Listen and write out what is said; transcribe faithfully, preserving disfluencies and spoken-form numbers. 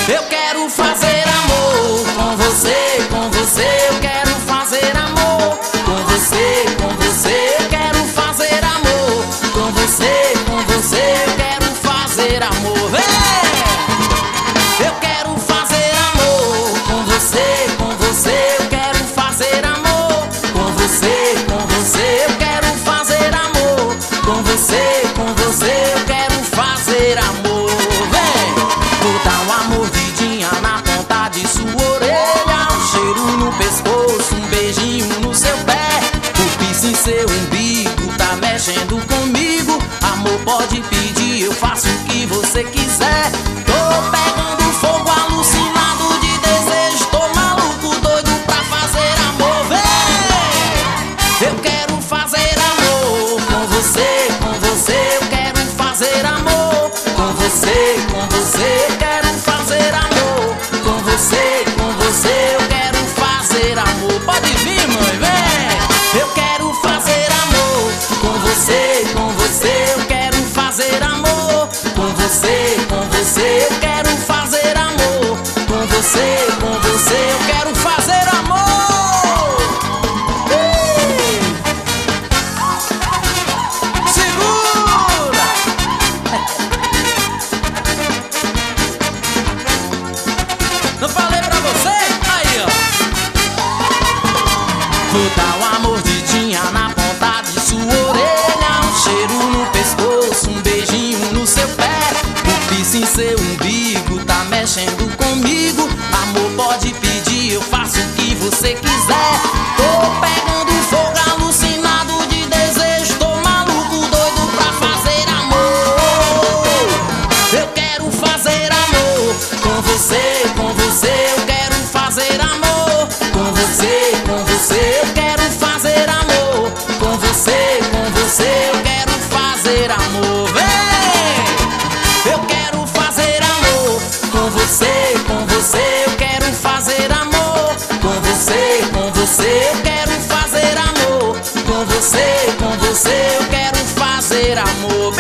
Eu quero fazer amor com você, com você. Eu quero fazer amor com você, com você. Eu quero fazer amor com você, com você. Eu quero fazer amor. Vem! Eu quero fazer amor com você, com você. Eu quero fazer amor com você, com você. Eu quero fazer amor com você, com você. Eu quero fazer amor. Vem! Vou dar uma mordidinha na ponta de sua orelha, um cheiro no pescoço, um beijinho no seu pé. O piercing em seu umbigo tá mexendo comigo. Amor, pode pedir, eu faço o que você quiser. Tô pegando fogo, alucinado de desejo. Tô maluco, doido pra fazer amor. Vem! Eu quero fazer amor com você, com você. Eu quero fazer amor com você, com você. Eu quero fazer amor com você, com você. Eu quero fazer amor. Pode vir, mãe, vem! Eu quero fazer amor com você, com você. Eu quero fazer amor com você, com você. Eu quero fazer amor com você, com você. Eu quero fazer amor. Ih! Segura! Não falei pra você? Aí, ó. Vou dar uma mordidinha na ponta de sua orelha, um cheiro no pescoço, um beijinho no seu pé. O piercing em seu umbigo tá mexendo comigo. Amor, pode pedir, eu faço o que você quiser. Tô pegando fogo, alucinado de desejo. Tô maluco, doido pra fazer amor. Eu quero fazer amor com você, com você. Eu quero fazer amor com você, com você. Eu quero fazer amor com você, com você. Eu quero fazer amor. Vem! Eu quero fazer amor com você, com você. Eu quero fazer amor com você, com você. Eu quero fazer amor com você, com você. Eu quero fazer amor.